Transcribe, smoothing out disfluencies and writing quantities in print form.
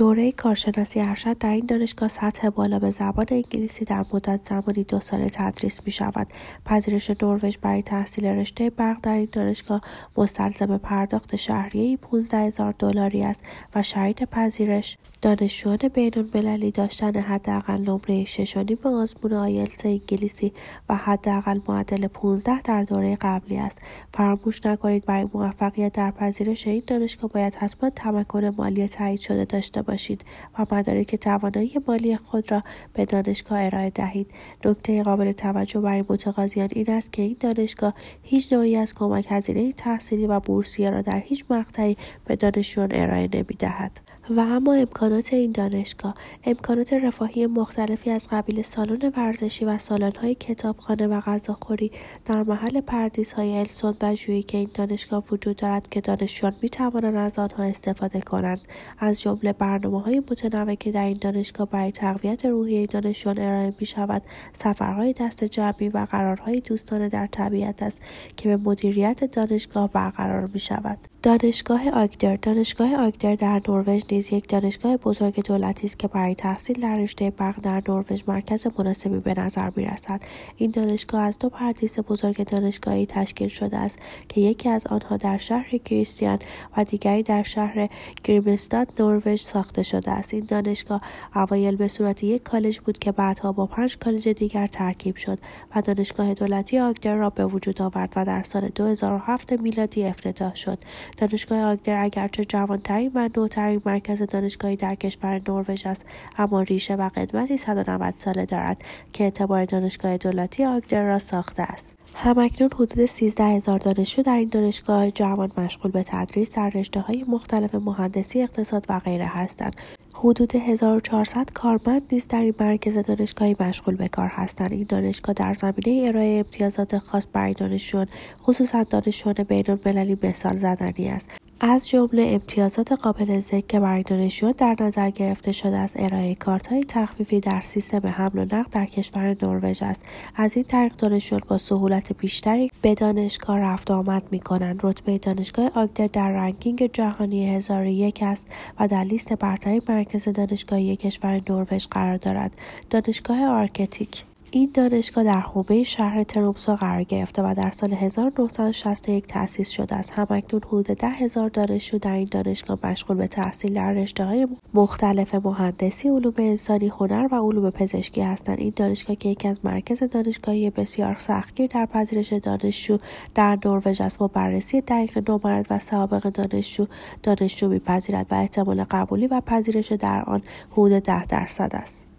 دوره کارشناسی ارشد در این دانشگاه سطح بالا به زبان انگلیسی در مدت زمانی 2 ساله تدریس می شود. پذیرش نروژ برای تحصیل رشته برق در این دانشگاه مستلزم پرداخت شهریه‌ای $15,000 است و شرایط پذیرش دانشجویان بین‌المللی داشتن حداقل نمره 6.5 آزمون آیلتس انگلیسی و حداقل معدل 15 در دوره قبلی است. فراموش نکنید برای موفقیت در پذیرش این دانشگاه باید حتما تمکن مالی تایید شده داشته باشید و مدارک توانایی مالی خود را به دانشگاه ارائه دهید. نکته قابل توجه برای متقاضیان این است که این دانشگاه هیچ نوعی از کمک هزینه تحصیلی و بورسیه را در هیچ مقطعی به دانشجویان ارائه نمی‌دهد. و اما امکانات این دانشگاه، امکانات رفاهی مختلفی از قبیل سالن ورزشی و سالن‌های کتابخانه و غذاخوری در محل پردیس‌های السون و ژویی که این دانشگاه وجود دارد که دانشجویان می‌توانند از آنها استفاده کنند. از جمله برنامه‌های متنوعی که در این دانشگاه برای تقویت روحیه دانشجویان ارائه می‌شود، سفرهای دست جمعی و قرارهای دوستانه در طبیعت است که به مدیریت دانشگاه برقرار می‌شود. دانشگاه آگدر در نروژ نیز یک دانشگاه بزرگ دولتی است که برای تحصیل در رشته برق در نروژ مرکز مناسبی به نظر می‌رسد. این دانشگاه از 2 پردیس بزرگ دانشگاهی تشکیل شده است که یکی از آنها در شهر کریستیان و دیگری در شهر گریمستاد نروژ ساخته شده است. این دانشگاه اوایل به صورت یک کالج بود که بعدها با 5 کالج دیگر ترکیب شد و دانشگاه دولتی آگدر را به وجود آورد و در سال 2007 میلادی افتتاح شد. دانشگاه آگدر اگرچه جوانترین و نوترین مرکز دانشگاهی در کشور نروژ است، اما ریشه و قدمتی 190 ساله دارد که اعتبار دانشگاه دولتی آگدر را ساخته است. هم‌اکنون حدود 13,000 دانشجو در این دانشگاه جوان مشغول به تدریس در رشته‌های مختلف مهندسی، اقتصاد و غیره هستند. حدود 1400 کارمند نیز در این مرکز دانشگاهی مشغول به کار هستند. این دانشگاه در زمینه ارائه امتیازات خاص برای دانشجویان، خصوصا دانشجویان بین‌المللی، مثال زدنی است. از جمله امتیازات قابل ذکر که برای دانشجویان در نظر گرفته شده است ارائه کارت‌های تخفیفی در سیستم حمل و نقل در کشور نروژ است. از این طریق دانشجویان با سهولت بیشتری به دانشگاه رفت و آمد می‌کنند. رتبه دانشگاه آگدر در رنکینگ جهانی 1001 است و در لیست برترین مرکز دانشگاهی کشور نروژ قرار دارد. دانشگاه آرکتیک این دانشگاه در حومه شهر ترومسو قرار گرفته و در سال 1961 تأسیس شده است. هم‌اکنون حدود 10,000 دانشجو در این دانشگاه مشغول به تحصیل در رشته‌های مختلف مهندسی، علوم انسانی، هنر و علوم پزشکی هستند. این دانشگاه که یکی از مرکز دانشگاهی بسیار سختگیر در پذیرش دانشجو در نروژ است، با بررسی دقیق نمرات و سوابق دانشجو می‌پذیرد و احتمال قبولی و پذیرش در آن حدود 10% است.